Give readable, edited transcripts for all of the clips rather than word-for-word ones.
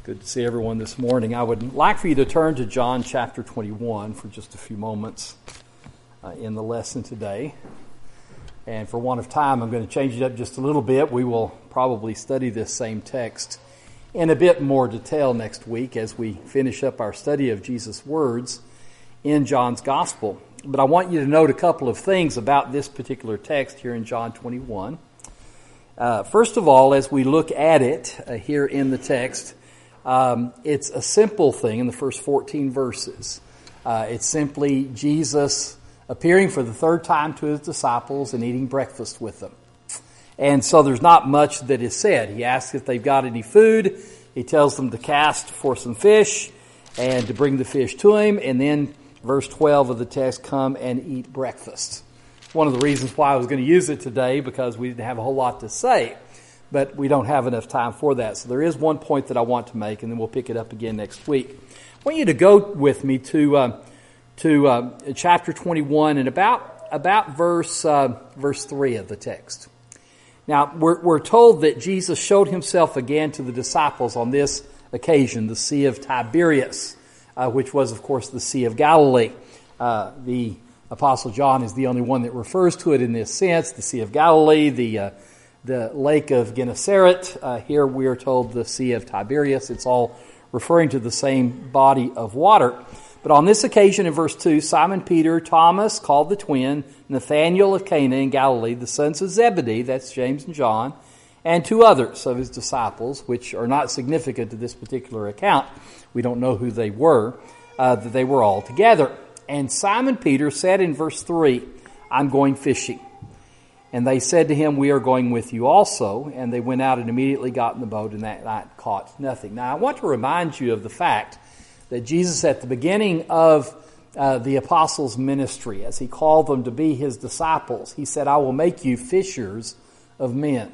Good to see everyone this morning. I would like for you to turn to John chapter 21 for just a few moments in the lesson today. And for want of time, I'm going to change it up just a little bit. We will probably study this same text in a bit more detail next week as we finish up our study of Jesus' words in John's Gospel. But I want you to note a couple of things about this particular text here in John 21. First of all, as we look at it here in the text, it's a simple thing in the first 14 verses. It's simply Jesus appearing for the third time to his disciples and eating breakfast with them. And so there's not much that is said. He asks if they've got any food. He tells them to cast for some fish and to bring the fish to him. And then verse 12 of the text, come and eat breakfast. One of the reasons why I was going to use it today, because we didn't have a whole lot to say. But we don't have enough time for that. So there is one point that I want to make, and then we'll pick it up again next week. I want you to go with me to chapter 21 and about verse 3 of the text. Now, we're told that Jesus showed himself again to the disciples on this occasion, the Sea of Tiberias, which was, of course, the Sea of Galilee. The Apostle John is the only one that refers to it in this sense, the Sea of Galilee, the Lake of Gennesaret. Here we are told the Sea of Tiberias. It's all referring to the same body of water. But on this occasion in verse 2, Simon Peter, Thomas, called the twin, Nathanael of Cana in Galilee, the sons of Zebedee, that's James and John, and two others of his disciples, which are not significant to this particular account. We don't know who they were, that they were all together. And Simon Peter said in verse 3, I'm going fishing. And they said to him, we are going with you also. And they went out and immediately got in the boat, and that night caught nothing. Now, I want to remind you of the fact that Jesus, at the beginning of the apostles' ministry, as he called them to be his disciples, he said, I will make you fishers of men.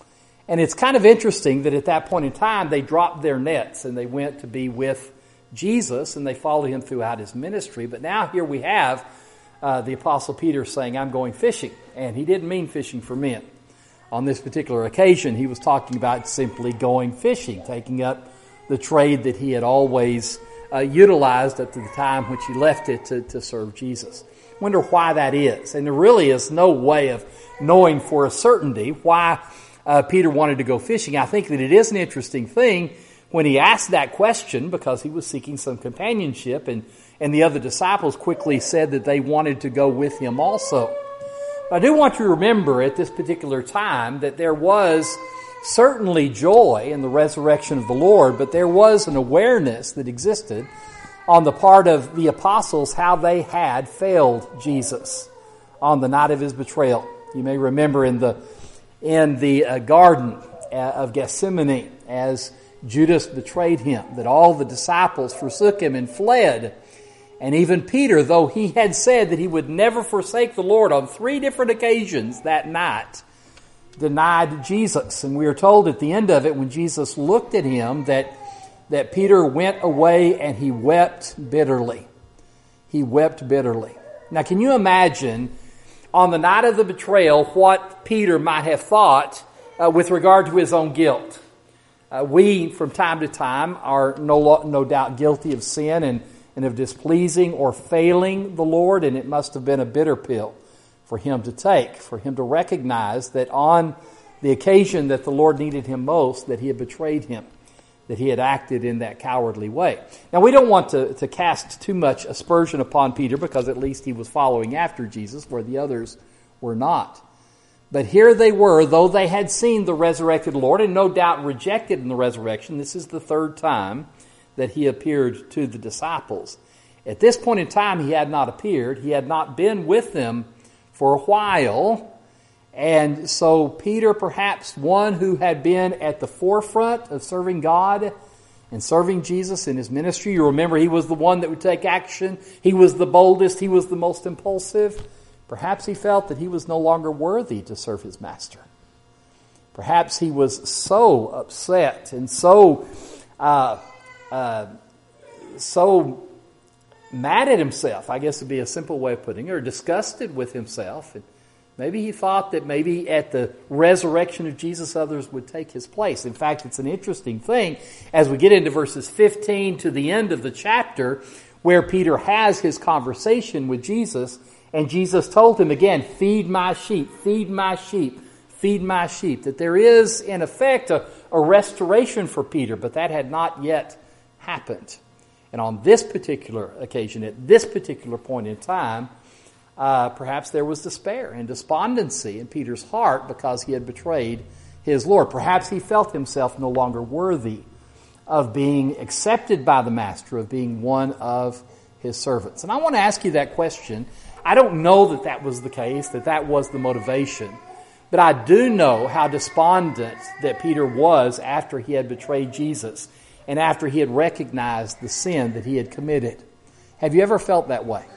And it's kind of interesting that at that point in time, they dropped their nets and they went to be with Jesus, and they followed him throughout his ministry. But now here we have the Apostle Peter saying, I'm going fishing. And he didn't mean fishing for men. On this particular occasion, he was talking about simply going fishing, taking up the trade that he had always utilized at the time which he left it to serve Jesus. Wonder why that is. And there really is no way of knowing for a certainty why Peter wanted to go fishing. I think that it is an interesting thing when he asked that question, because he was seeking some companionship, and the other disciples quickly said that they wanted to go with him also. I do want you to remember at this particular time that there was certainly joy in the resurrection of the Lord, but there was an awareness that existed on the part of the apostles how they had failed Jesus on the night of his betrayal. You may remember in the Garden of Gethsemane, as Judas betrayed him, that all the disciples forsook him and fled. And even Peter, though he had said that he would never forsake the Lord on 3 different occasions that night, denied Jesus. And we are told at the end of it, when Jesus looked at him, that Peter went away and he wept bitterly. He wept bitterly. Now, can you imagine on the night of the betrayal what Peter might have thought with regard to his own guilt? We, from time to time, are no doubt guilty of sin and of displeasing or failing the Lord, and it must have been a bitter pill for him to take, for him to recognize that on the occasion that the Lord needed him most, that he had betrayed him, that he had acted in that cowardly way. Now, we don't want to cast too much aspersion upon Peter, because at least he was following after Jesus, where the others were not. But here they were, though they had seen the resurrected Lord, and no doubt rejected in the resurrection. This is the third time that he appeared to the disciples. At this point in time, he had not appeared. He had not been with them for a while. And so Peter, perhaps one who had been at the forefront of serving God and serving Jesus in his ministry. You remember, he was the one that would take action. He was the boldest. He was the most impulsive. Perhaps he felt that he was no longer worthy to serve his master. Perhaps he was so upset and so mad at himself, I guess would be a simple way of putting it, or disgusted with himself, and Maybe he thought that maybe at the resurrection of Jesus, others would take his place. In fact, it's an interesting thing as we get into verses 15 to the end of the chapter where Peter has his conversation with Jesus, and Jesus told him again, feed my sheep, feed my sheep, feed my sheep. That there is, in effect, a restoration for Peter, but that had not yet happened. And on this particular occasion, at this particular point in time, perhaps there was despair and despondency in Peter's heart because he had betrayed his Lord. Perhaps he felt himself no longer worthy of being accepted by the Master, of being one of his servants. And I want to ask you that question. I don't know that that was the case, that was the motivation. But I do know how despondent that Peter was after he had betrayed Jesus and after he had recognized the sin that he had committed. Have you ever felt that way?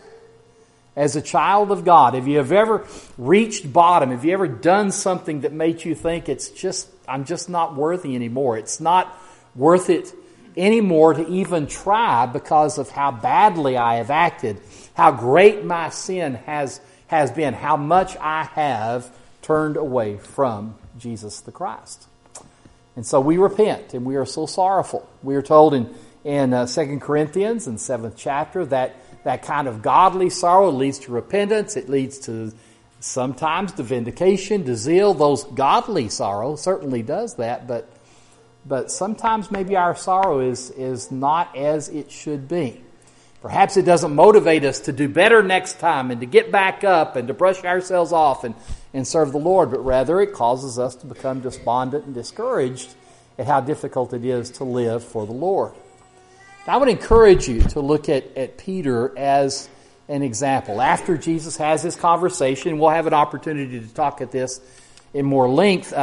As a child of God, have you ever reached bottom? Have you ever done something that made you think I'm just not worthy anymore? It's not worth it anymore to even try because of how badly I have acted, how great my sin has been, how much I have turned away from Jesus the Christ. And so we repent, and we are so sorrowful. We are told in 2 Corinthians, in the 7th chapter, that kind of godly sorrow leads to repentance. It leads to sometimes to vindication, to zeal. Those godly sorrow certainly does that, but sometimes maybe our sorrow is not as it should be. Perhaps it doesn't motivate us to do better next time and to get back up and to brush ourselves off and serve the Lord, but rather it causes us to become despondent and discouraged at how difficult it is to live for the Lord. I would encourage you to look at Peter as an example. After Jesus has his conversation, we'll have an opportunity to talk at this in more length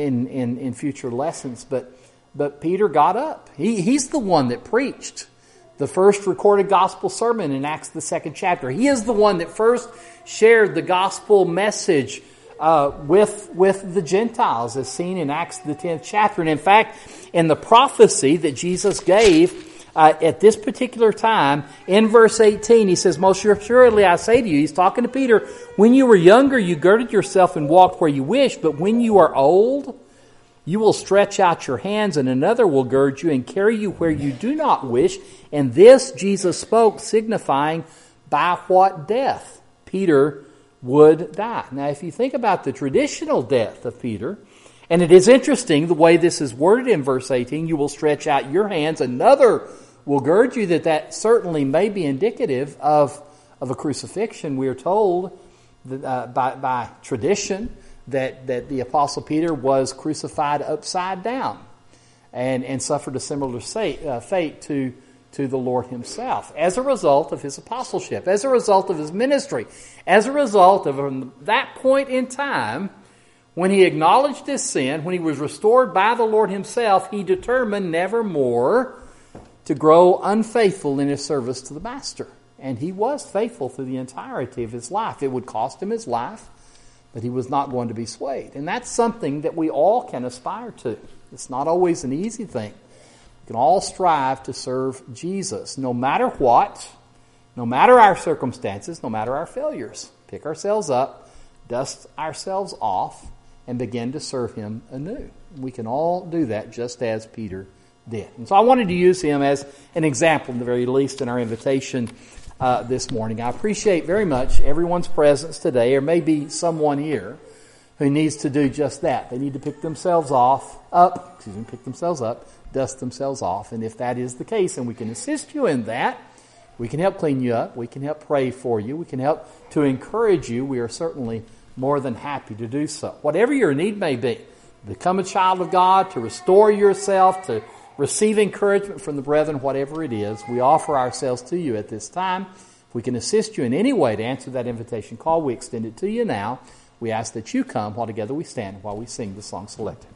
in future lessons, but Peter got up. He's the one that preached the first recorded gospel sermon in Acts, the 2nd chapter. He is the one that first shared the gospel message with the Gentiles, as seen in Acts, the 10th chapter. And in fact, in the prophecy that Jesus gave at this particular time, in verse 18, he says, most assuredly I say to you, he's talking to Peter, when you were younger, you girded yourself and walked where you wished, but when you are old, you will stretch out your hands, and another will gird you and carry you where you do not wish. And this Jesus spoke, signifying by what death Peter would die. Now, if you think about the traditional death of Peter, and it is interesting the way this is worded in verse 18, you will stretch out your hands, another will gird you, that certainly may be indicative of a crucifixion. We are told that, by tradition that the Apostle Peter was crucified upside down and suffered a similar fate to the Lord himself as a result of his apostleship, as a result of his ministry, as a result of that point in time when he acknowledged his sin, when he was restored by the Lord himself, he determined never more to grow unfaithful in his service to the Master. And he was faithful through the entirety of his life. It would cost him his life, but he was not going to be swayed. And that's something that we all can aspire to. It's not always an easy thing. We can all strive to serve Jesus, no matter what, no matter our circumstances, no matter our failures. Pick ourselves up, dust ourselves off, and begin to serve him anew. We can all do that just as Peter did. And so I wanted to use him as an example, in the very least, in our invitation this morning. I appreciate very much everyone's presence today. There may be someone here who needs to do just that. They need to pick themselves up, dust themselves off. And if that is the case, and we can assist you in that, we can help clean you up, we can help pray for you, we can help to encourage you, we are certainly more than happy to do so. Whatever your need may be, become a child of God, to restore yourself, to receive encouragement from the brethren, whatever it is, we offer ourselves to you at this time. If we can assist you in any way to answer that invitation call, we extend it to you now. We ask that you come while together we stand while we sing the song selected.